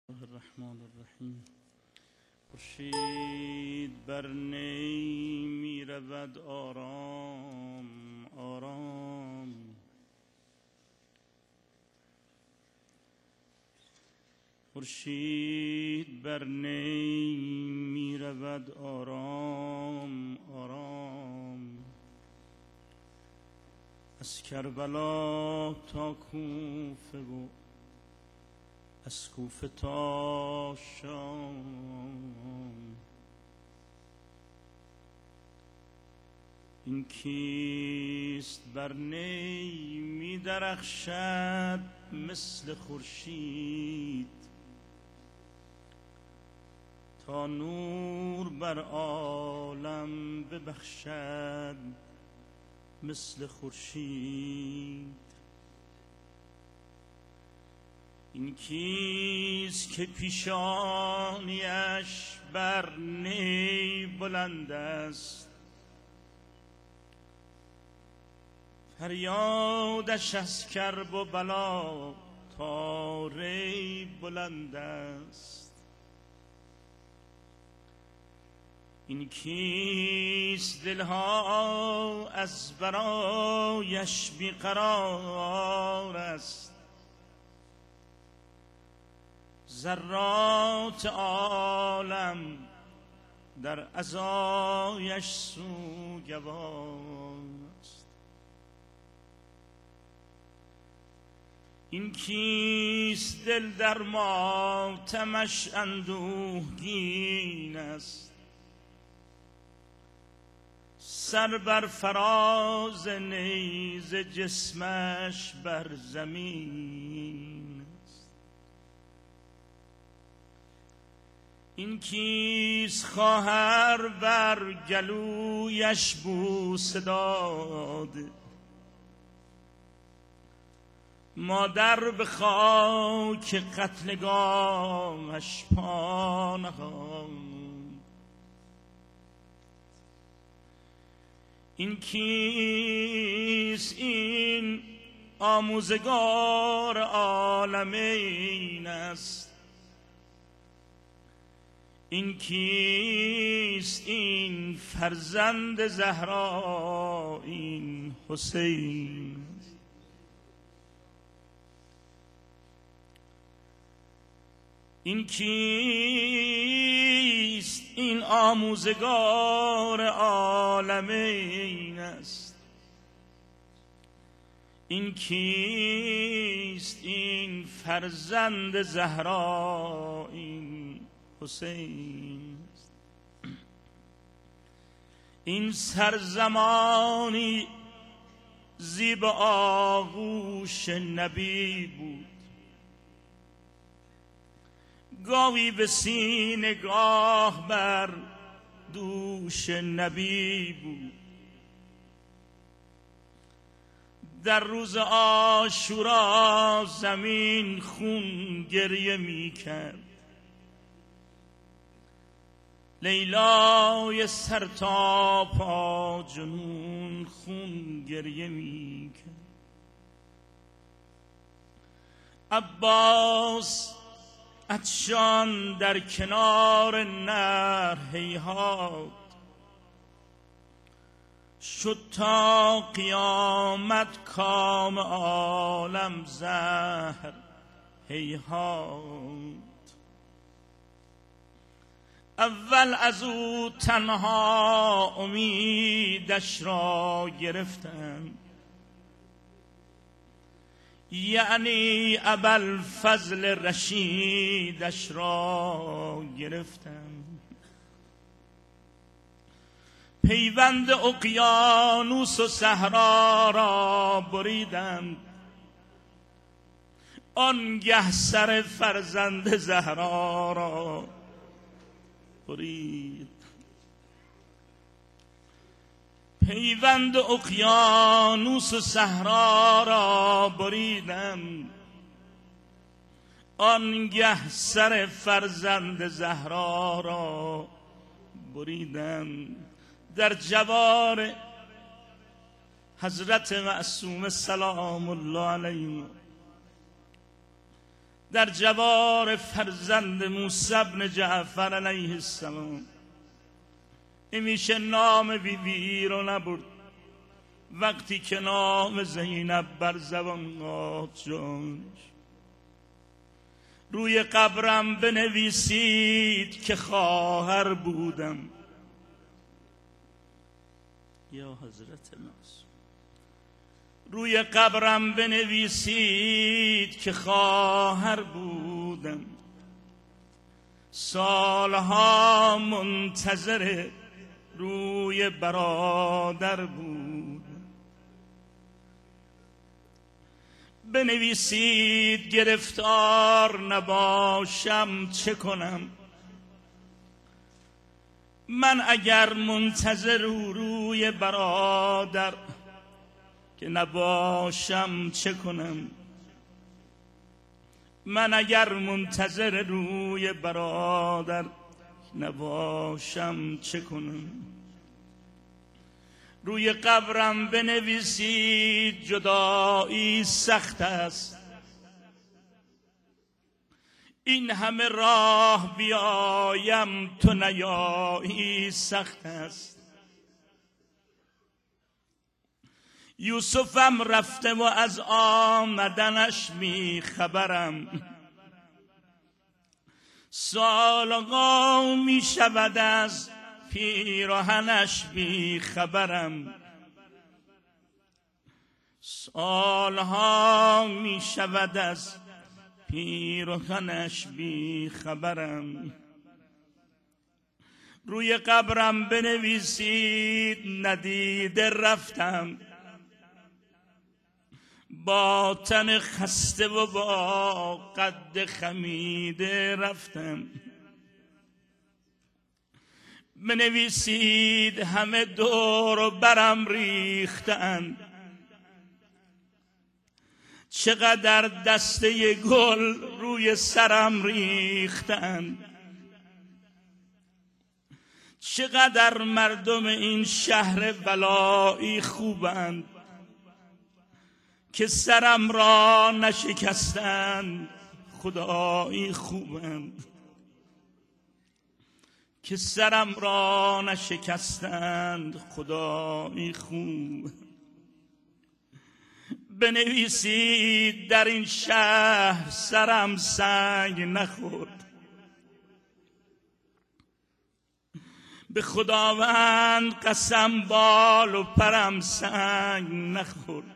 الرحمن الرحیم. خورشید بر نی می رود آرام آرام، خورشید بر نی می رود آرام آرام، از کربلا تا کوفه و از کوفه تا شام. این کیست بر نی می درخشد مثل خورشید، تا نور بر عالم ببخشد مثل خورشید. این کیست که پیشانیش بر نی بلند است، فریادش از کرب و بلا تا ری بلند است. این کیست دلها از برایش بیقرار است، ذرات عالم در عزایش سوگوار است. این کیست دل در ماتمش اندوهگین است، سر بر فراز نیزه جسمش بر زمین است. این کیست خواهر بر گلویش بوسه داده، مادر به خاک قتلگاهش پا نهاد. این کیست این آموزگار عالمین است، این کیست این فرزند زهرا این حسین است. این کیست این آموزگار عالمین است، این کیست این فرزند زهرا این حسین است. این سرزمانی زیب آغوش نبی بود، گاوی به سینه گاه بر دوش نبی بود. در روز عاشورا زمین خون گریه می کرد، لیلای سر تا پا جنون خون گریه می کرد. عباس عطشان در کنار نهر هیهات شد، تا قیامت کام عالم زهر هیهات. اول از او تنها امیدش را گرفتم، یعنی ابوالفضل رشیدش را گرفتم. پیوند اقیانوس و صحرا را بریدند، آنگه سر فرزند زهرا را برید. پیوند اقیانوس و صحرا را بریدم، آنگه سر فرزند زهرا را بریدم. در جوار حضرت معصوم سلام الله علیه در جوار فرزند موسی بن جعفر علیه السلام میشه نام بیبی رو نبرد وقتی که نام زینب بر زبان قاد شد. روی قبرم بنویسید که خواهر بودم. یا حضرت ناز روی قبرم بنویسید که خواهر بودم. سالها منتظر روی برادر بود. بنویسید گرفتار نباشم چه کنم. من اگر منتظر روی برادر که نباشم چه کنم. من اگر منتظر روی برادر نباشم چه کنم. روی قبرم بنویسید جدایی سخت است. این همه راه بیایم تو نیایی سخت است. یوسفم رفته و از آمدنش می خبرم. سالها می شود از پیراهنش بی خبرم. سالها می شود از پیراهنش بی خبرم. روی قبرم بنویسید ندیده رفتم. با تن خسته و با قد خمیده رفتم. بنویسید همه دور برم ریختند. چقدر دسته گل روی سرم ریختند. چقدر مردم این شهر بلایی خوبند که سرم را نشکستند. خدایی خوبند که سرم را نشکستند. خدایی خوب. بنویسید در این شهر سرم سنگ نخورد. به خداوند قسم بال و پرم سنگ نخورد.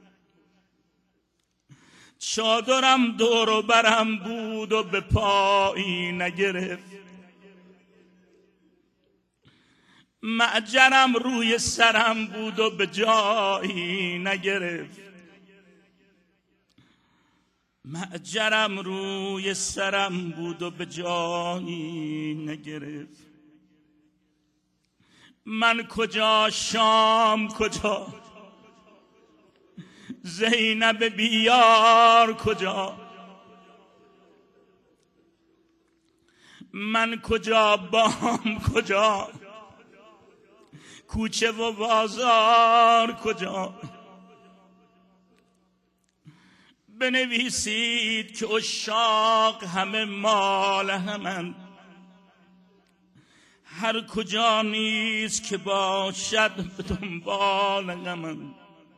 چادرم دور و برم بود و به پایی نگرفت. معجرم روی سرم بود و به جایی نگرفت. معجرم روی سرم بود و به جایی نگرفت. من کجا شام کجا زینب بیار کجا. من کجا بام کجا کوچه و بازار کجا. بنویسید که عشاق همه مال همند. هر کجا نیست که باشد به دنبال غمند.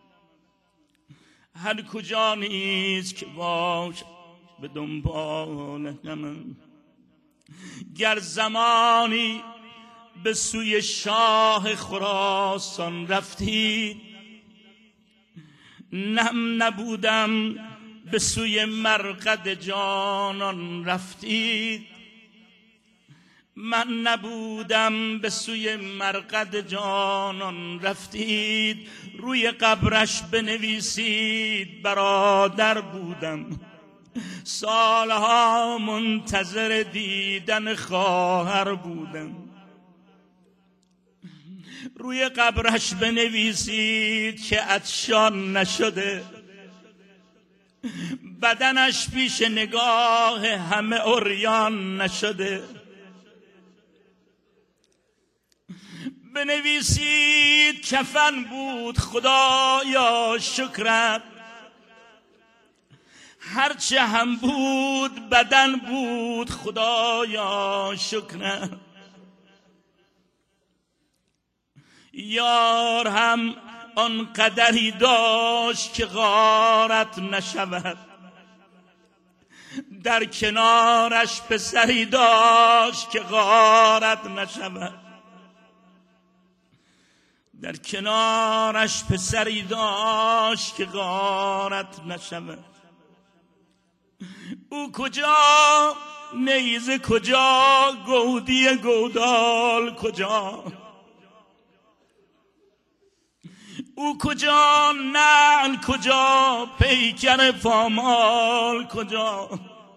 هر کجا نیست که باشد به دنبال غمند. گر زمانی به سوی شاه خراسان رفتید نم نبودم به سوی مرقد جانان رفتید. من نبودم به سوی مرقد جانان رفتید. روی قبرش بنویسید برادر بودم. سالها منتظر دیدن خواهر بودم. روی قبرش بنویسید که عطشان نشده. بدنش پیش نگاه همه عریان نشده. بنویسید کفن بود خدایا شکرت. هرچه هم بود بدن بود خدایا شکر. یار هم آن قدری داشت که غارت نشود، در کنارش پسری داشت که غارت نشود، در کنارش پسری داشت که غارت نشود. او کجا نیزه کجا گودی گودال کجا، او کجا نعل کجا پیکر پامال کجا،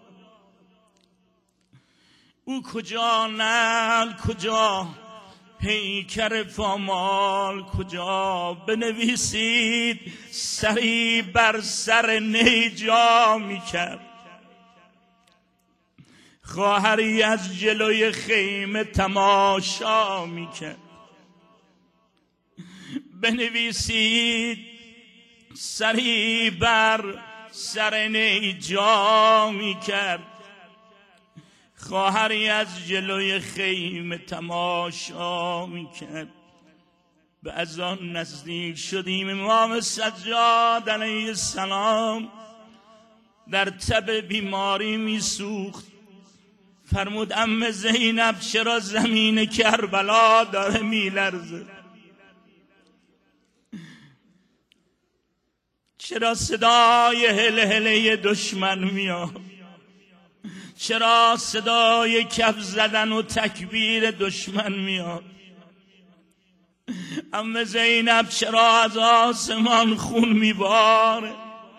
او کجا نعل کجا پیکر پامال کجا. بنویسید سری بر سر نی جا میکرد، خواهری از جلوی خیمه تماشا میکرد. بنویسید سری بر سر نی جا میکرد، خواهری از جلوی خیمه تماشا میکرد. به اذان نزدیک شدیم، امام سجاد علیه السلام در تب بیماری میسوخت. فرمود عمه زینب چرا زمین کربلا داره میلرزه، چرا صدای هله هله دشمن میاد، چرا صدای کف زدن و تکبیر دشمن میاد. عمه زینب چرا از آسمان خون میباره.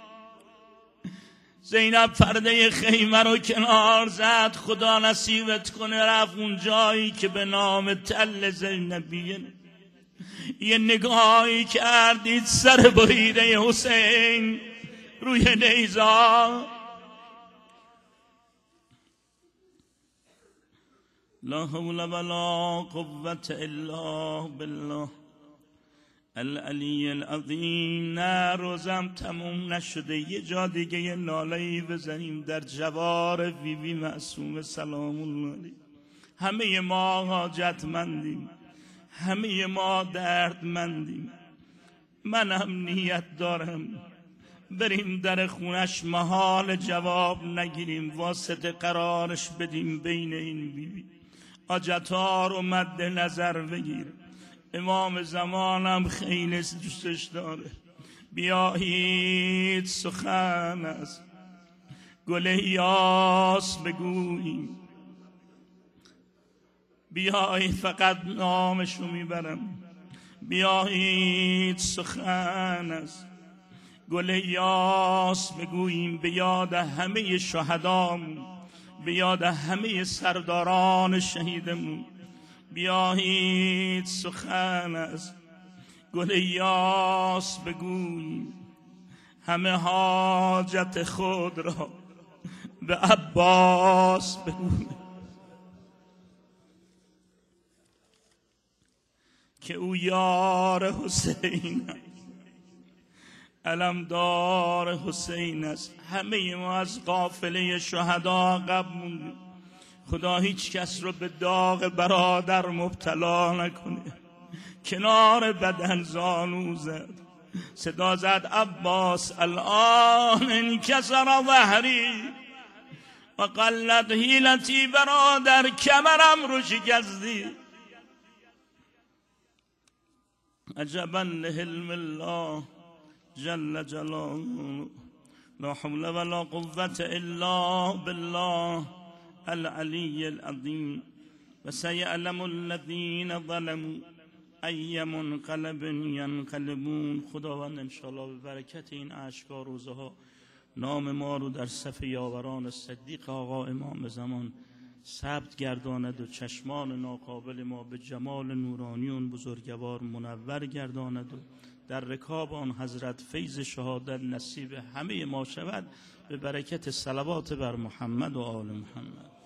زینب پرده خیمه رو کنار زد، خدا نصیبت کنه رفت اون جایی که به نام تل زینبیه. یه نگاهی کردید سر بریده حسین روی نیزه. لا حول ولا قوة الا بالله العلی العظیم. نه روزم تموم نشده، یه جا دیگه یه ناله‌ای بزنیم در جوار بی بی معصومه سلام الله علیه. همه ما حاجتمندیم، همه ما دردمندیم. منم نیت دارم بریم در خونش محال جواب نگیریم، واسطه قرارش بدیم بین این بیبی. حاجت‌ها رو مد نظر بگیر. امام زمانم خیلی دوستش داره. بیایید سخن از گل یاس بگوییم، بیایید فقط نامشو میبرم. بیایید سخن از گل یاس بگوییم، به یاد همه شهدامون، به یاد همه سرداران شهیدمون. بیایید سخن از گل یاس بگوییم، همه حاجت خود را به عباس بگوییم که او یار حسین، علمدار حسین است. همه ما از قافله شهدا عقب موندیم. خدا هیچ کس رو به داغ برادر مبتلا نکنه. کنار بدن زانو زد، صدا زد عباس الان انکسر ظهری و قلت حیلتی، برادر کمرم رو شکستی. عجبا لحلم الله جل جلاله، لا حول ولا قوة الا بالله العلی العظیم. و سیعلم الذین ظلموا ای منقلب ینقلبون. خداوند انشاءالله به برکت این اشکار روزه ها نام ما رو در صف یاوران صدیق آقا امام زمان ثبت گرداند و چشمان ناقابل ما به جمال نورانی اون بزرگوار منور گرداند و در رکاب آن حضرت فیض شهادت نصیب همه ما شود به برکت صلوات بر محمد و آل محمد.